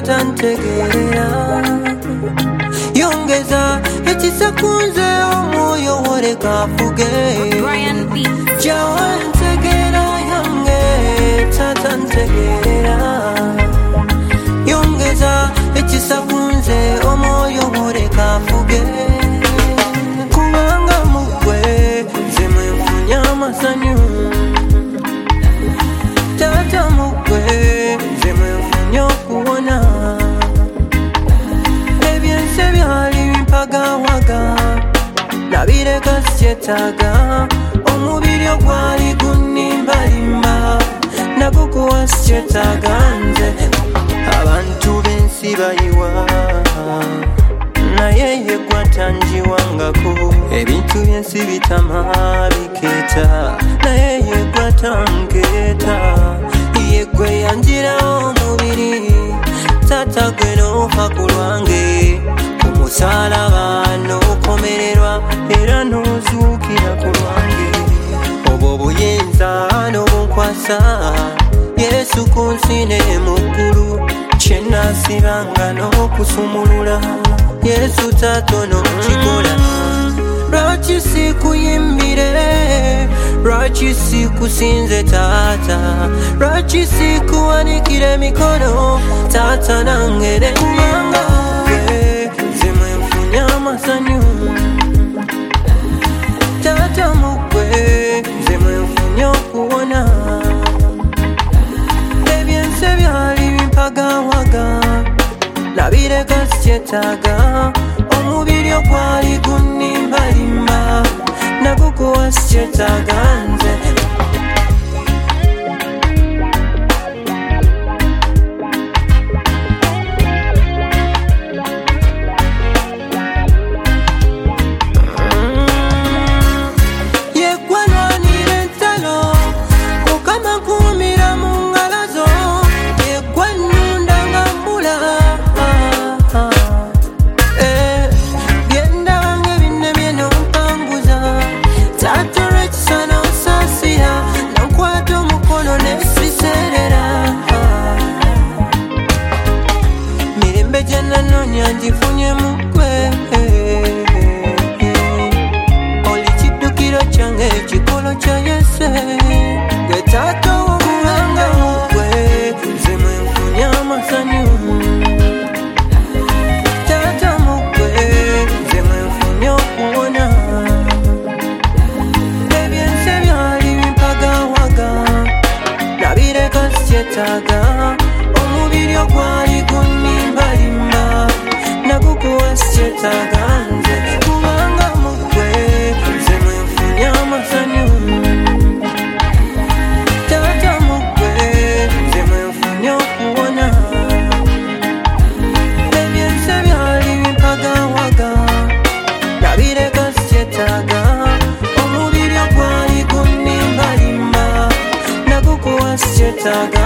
tata ntegeera yongeza ekisakunze omwoyo woleka afuge jawa ntegeera yange tata ntegeera yongeza ekisakunze omwoyo woleka afuge kubanga mugwe nze mwenfunya amasanyu tata mugwe nze mwenfunya okuwona ebyense byali bimpagawaga nabireka sikyetaaga omubiri ogwali gunnimbalimba nagukuwa sikyetaaga nze abantu b'ensi bayiwa naye ye gwatanjiwangako ebintu byensi bitama bikeeta naye ye gwatankeeta ye gwe yanjira omubiri tata gwe n'ofa ku lwange omusalaba n'okomererwa era n'ozuukira ku lwange obwo buyinza n'obunkwasa Yesu ku nsi ne mu ggulu kyenasibanga n'okusumulula Yesu tatono kikola lwaki sikuyimbire lwaki sikusinze tata lwaki sikuwanikire emikono tata nange kubanga nze mwenfunya amasanyu tata mugwe nze mwenfunya okuwona ebyense byali bimpagawaga nabireka sikyetaaga omubiri ogwali gunnimbalimba nagukuwa sikyetaaga nze yegwanwanira entalo mukama nkuumira mu ngalo zo yegwannunda nga mbula byendabange binnemye n'ompanguza tata olw'ekisana osaasira n'onkwata omukono n'esiserera mirembe gye nanoonya ngifunye mu ggwe oli kiddukiro kyange ekikolo kya Yese gwe tata w'obuwanga mugwe nze mwenfunya amasanyu tata mugwe nze mwenfunya okuwona ebyense byali bimpagawaga nabireka sikyetaaga omubiri ogwali gunnimbalimba nagukuwa sikyetaaga nze kubanga mugwe nze mwenfunya amasanyu tata mugwe nze mwenfunya okuwona ebyense byali bimpagawaga nabireka sikyetaaga omubiri ogwali gunnimbalimba nagukuwa sikyetaaga